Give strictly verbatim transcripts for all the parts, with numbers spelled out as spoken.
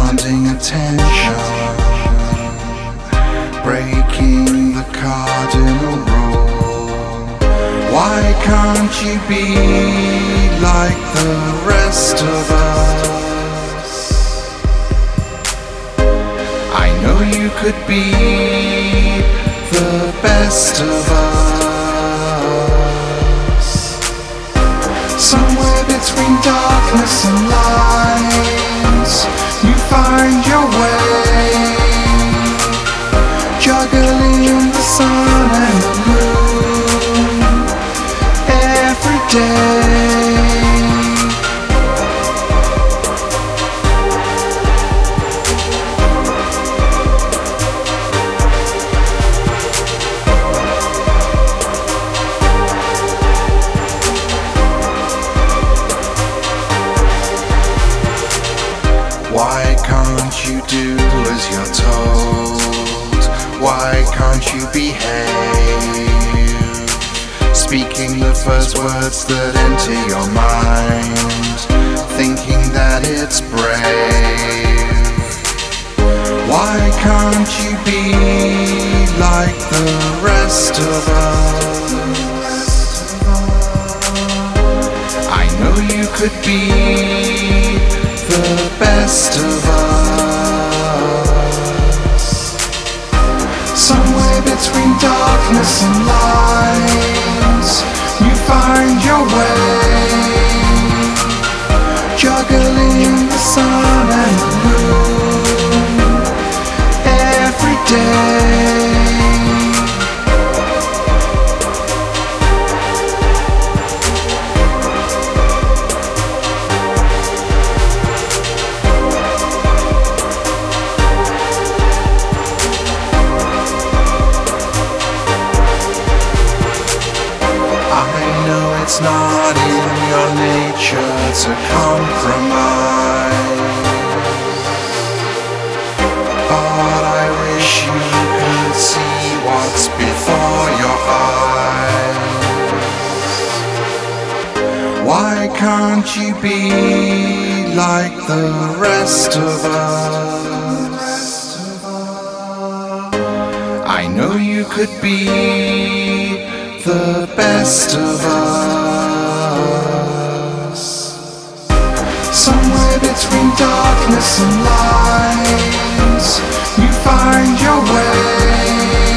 demanding attention, breaking the cardinal rule. Why can't you be like the rest of us? I know you could be the best of us. Somewhere between darkness and light, you find your way, juggling the sun and the moon every day. Why can't you do as you're told? Why can't you behave? Speaking the first words that enter your mind, thinking that it's brave. Why can't you be like the rest of us? I know you could be the best of us. Somewhere between darkness and light, you find your way, juggling the sun and the moon every day. It's not in your nature to compromise, but I wish you could see what's before your eyes. Why can't you be like the rest of us? I know you could be the best of us. Somewhere between darkness and light, you find your way,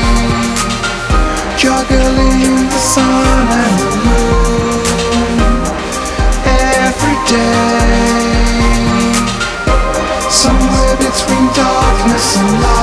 juggling the sun and the moon every day. Somewhere between darkness and light.